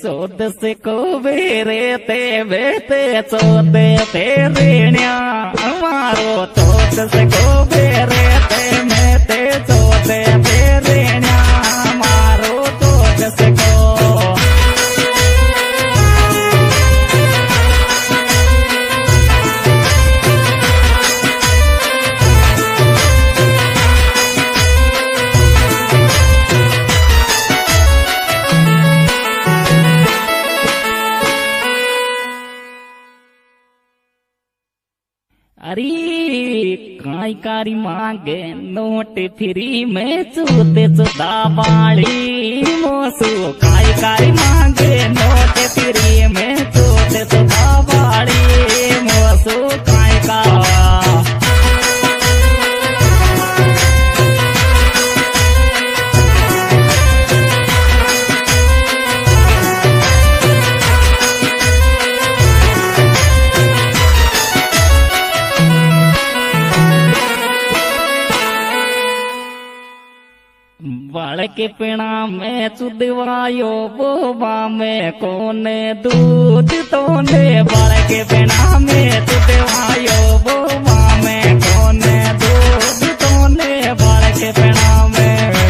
चौद से को बेरे ते बेते चौदे तेरेण्या मारो चौद से को बेरे ते मैं ते चौदे तेरेण्या मारो चौद से को अरे काई कारी मांगे नोट फ्री में चूते चुदा बाड़ी मोसू काई कारी मांगे नोट फ्री में चूते चुदा बाड़ी मोसू काई का बाल के पिणा में चुदवायो बोबा में कोने दूध तोने बाल के पिणा में चुदवायो बोबा में कोने दूध तोने बाल के पिणा में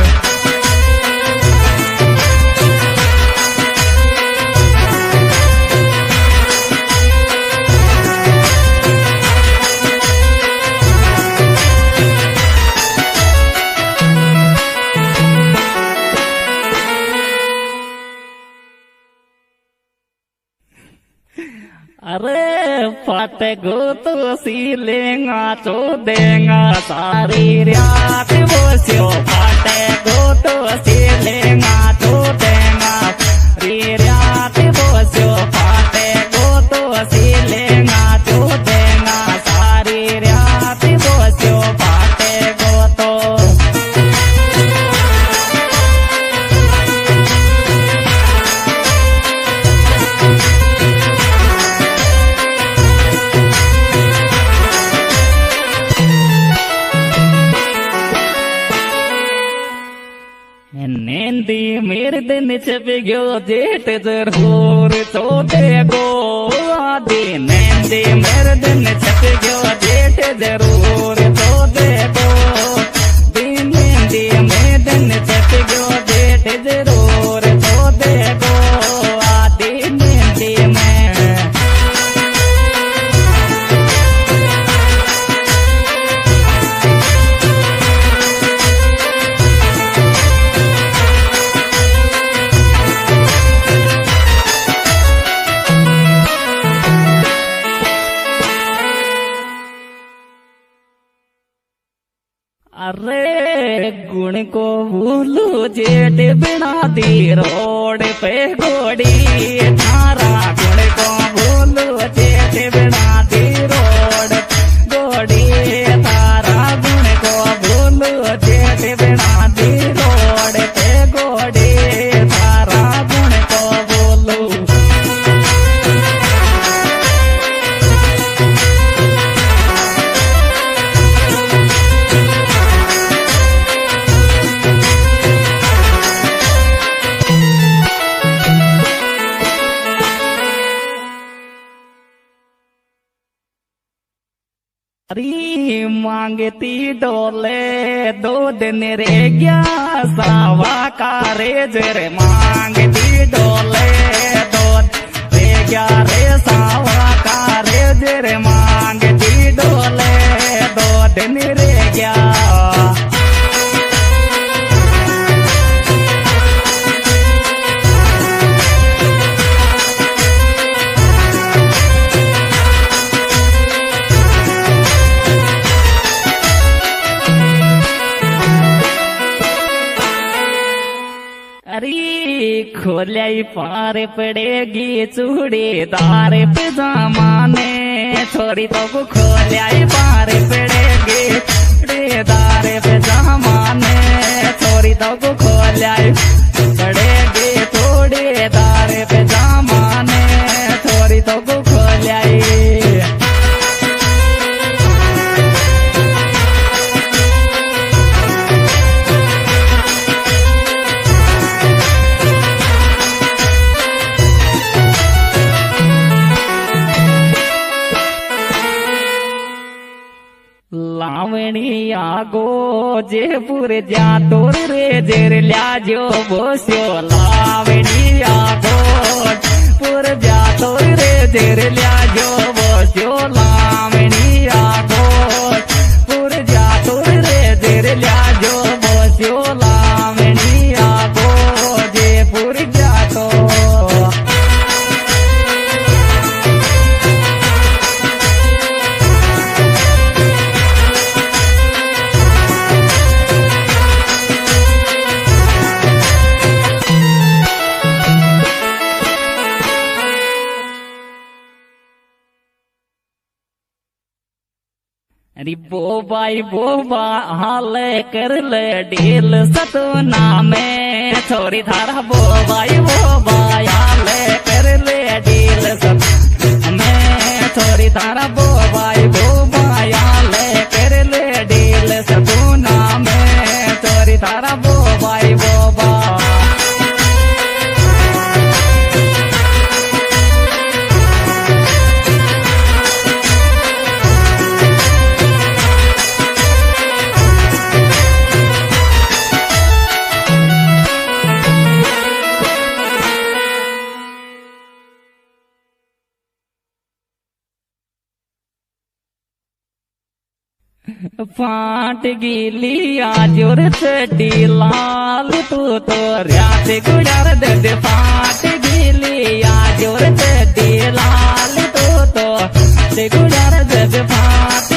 अरे फाटे गो तो सीलेंगा चो देंगा सारी रात बोसियो फाटे गो तो सीलेंगा चो देंगा री रात बोसियो फाटे गो तो सीलेंगा चो देंगा सारी रात बोसियो फाटे गो तो नेंदी मेरे दिन छप गयो जेठ जरूर चौदे गो आदि नेंदी मेरे दिन छप गयो जेठ जरूर चौदे गो नेंदी मेरे दिन छप गयो जेठ जरूर चौदे गो आदि नेंदी में अरे गुण को भूलू जेठ बिना दी रोड पे घोड़ी थारा गुण को भूलू जेठ बिना दी रोड घोड़ी थारा गुण को भूलू जेठ बिना दी रोड पे घोड़ी थारा गुण को भूलू अरे मांगती डोले दो दिन रे गया सावा का रेज रे मांगती डोले दो रे गया रे सावा का रेज रे मांगती डोले दो दिन रे गया खोलियाई पार पड़ेगी चूड़ीदार पजामा ने छोरी तो को खोलियाई पार पड़ेगी चूड़ीदार पजामा ने छोरी तो को खोलियाई पड़ेगी चूड़ीदार पजामा ने छोरी तो को खोलियाई लावणी आगो जेपुर जा तोर रे जेर ल्याजो बोस्यो लावणी आगो पुर जा तोर रे जेर ल्याजो बोस्यो लावणी आगो पुर जा तोर रे जेर ल्याजो बोस्यो लावणी आगो जेपुर जा तो अरे बोबा हाल कर ले डील सतना में छोरी थारा बोबाई हाल कर ले डील सत में छोरी थारा बोबाई हाल कर ले डील सतना में छोरी थारा बोबाई बोबा फाट गिली आजोर चड्डी लाल तू तो रात गुड़ार दर्द फाट गिली आजोर चड्डी लाल तू तो गुड़ार दर्द फाट